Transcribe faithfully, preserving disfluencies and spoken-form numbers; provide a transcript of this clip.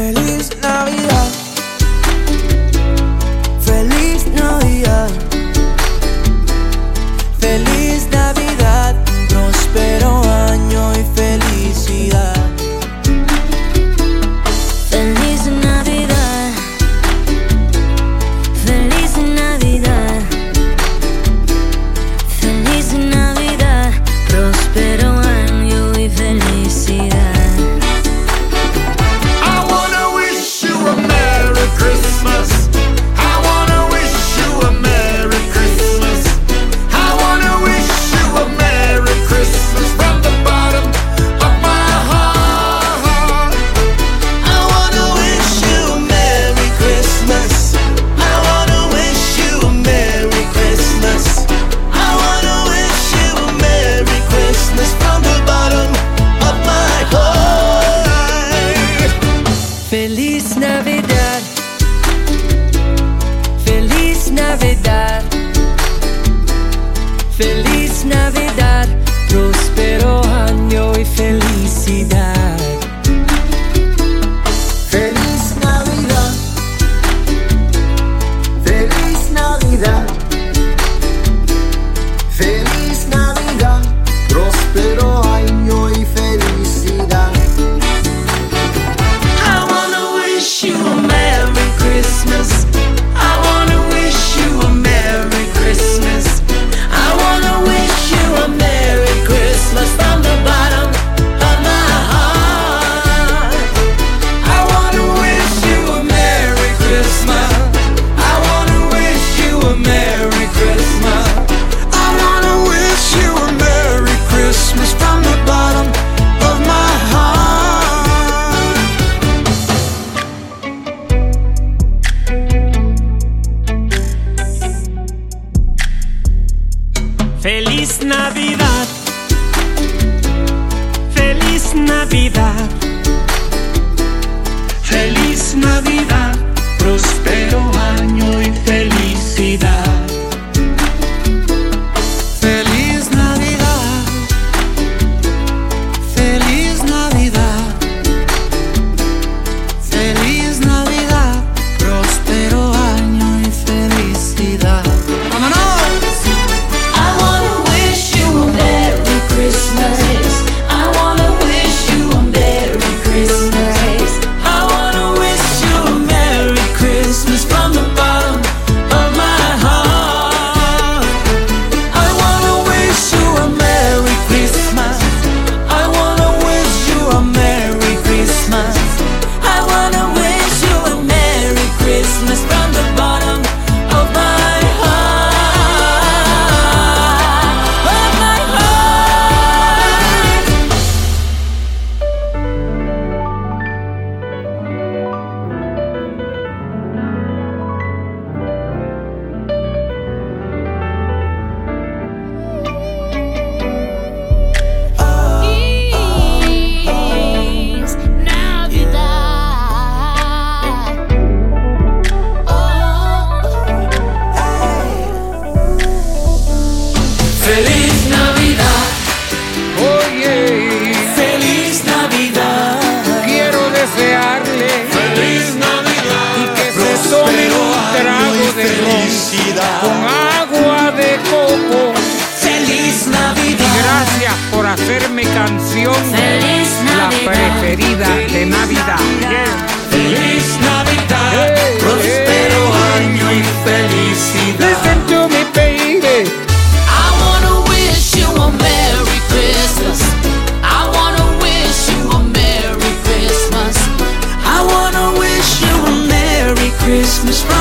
Feliz Navidad, feliz Navidad, feliz Navidad, próspero año y felicidad. Feliz Navidad, feliz Navidad, feliz Navidad, próspero año y felicidad. Christmas. I wanna wish you a Merry Christmas. I wanna wish you a Merry Christmas from the bottom of my heart. I wanna wish you a Merry Christmas. I wanna wish you a Merry Christmas. I wanna wish you a Merry Christmas from the bottom of my heart. Feliz Navidad, feliz Navidad, feliz Navidad, próspero año y felicidad. Feliz Navidad, feliz Navidad, feliz Navidad, próspero año y felicidad. I wanna wish you a Merry Christmas. I wanna wish you a Merry Christmas. I wanna wish you a Merry Christmas from the bottom of my heart. I wanna wish you a Merry Christmas. I wanna wish you a Merry Christmas. I wanna wish you a Merry Christmas from the bottom of my heart. Feliz Navidad, feliz Navidad, feliz Navidad, próspero año y felicidad. Feliz Navidad, feliz Navidad, feliz Navidad, próspero año y felicidad. ¡Vámonos! I wanna wish you a Merry Christmas. I wanna wish you a Merry Christmas. I wanna wish you a Merry Christmas from the bottom of my heart. I wanna wish you a Merry Christmas. I wanna wish you a Merry Christmas. I wanna wish you a Merry Christmas from the bottom of my heart. Of my heart. Feliz Navidad. Feliz Navidad, Oye, feliz Navidad, quiero desearle Feliz Navidad, y que se tome un trago de ron con agua de coco. feliz Y Navidad, gracias por hacer mi canción Feliz la Navidad. preferida de Navidad. Yeah. feliz Navidad, Hey, próspero hey. año y felicidad. Listen to me, baby. I wanna wish you a Merry Christmas. I wanna wish you a Merry Christmas. I wanna wish you a Merry Christmas from